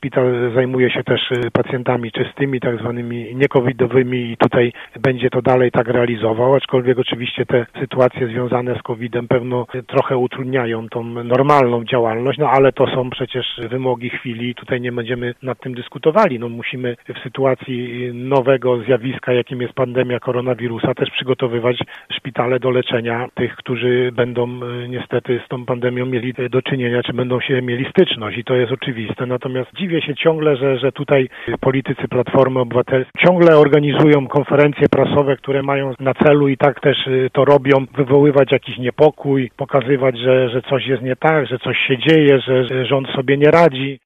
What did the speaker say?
szpital zajmuje się też pacjentami czystymi, tak zwanymi niecovidowymi i tutaj będzie to dalej tak realizował, aczkolwiek oczywiście te sytuacje związane z COVID-em pewno trochę utrudniają tą normalną działalność, no ale to są przecież wymogi chwili i tutaj nie będziemy nad tym dyskutowali. No musimy w sytuacji nowego zjawiska, jakim jest pandemia koronawirusa, też przygotowywać szpitale do leczenia tych, którzy będą niestety z tą pandemią mieli do czynienia, czy będą się mieli styczność i to jest oczywiste. Natomiast dziwię się ciągle, że tutaj politycy Platformy Obywatelskiej ciągle organizują konferencje prasowe, które mają na celu i tak też to robią, wywoływać jakiś niepokój, pokazywać, że coś jest nie tak, że coś się dzieje, że rząd sobie nie radzi.